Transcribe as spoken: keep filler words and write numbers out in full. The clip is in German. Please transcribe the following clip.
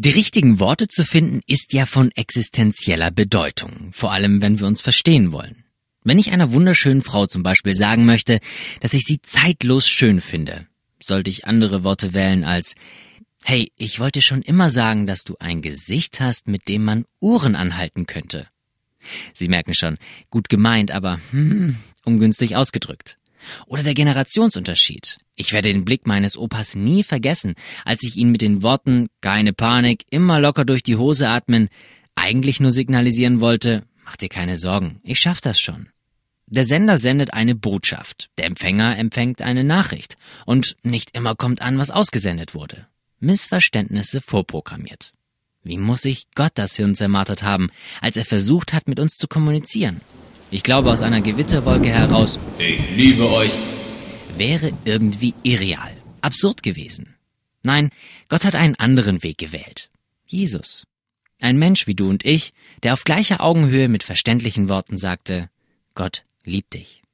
Die richtigen Worte zu finden, ist ja von existenzieller Bedeutung, vor allem wenn wir uns verstehen wollen. Wenn ich einer wunderschönen Frau zum Beispiel sagen möchte, dass ich sie zeitlos schön finde, sollte ich andere Worte wählen als: Hey, ich wollte schon immer sagen, dass du ein Gesicht hast, mit dem man Uhren anhalten könnte. Sie merken schon, gut gemeint, aber hm, ungünstig ausgedrückt. Oder der Generationsunterschied. Ich werde den Blick meines Opas nie vergessen, als ich ihn mit den Worten „Keine Panik, immer locker durch die Hose atmen" eigentlich nur signalisieren wollte: Mach dir keine Sorgen, ich schaff das schon. Der Sender sendet eine Botschaft, der Empfänger empfängt eine Nachricht und nicht immer kommt an, was ausgesendet wurde. Missverständnisse vorprogrammiert. Wie muss sich Gott das Hirn zermartert haben, als er versucht hat, mit uns zu kommunizieren? Ich glaube, aus einer Gewitterwolke heraus „Ich liebe euch" wäre irgendwie irreal, absurd gewesen. Nein, Gott hat einen anderen Weg gewählt. Jesus. Ein Mensch wie du und ich, der auf gleicher Augenhöhe mit verständlichen Worten sagte: Gott liebt dich.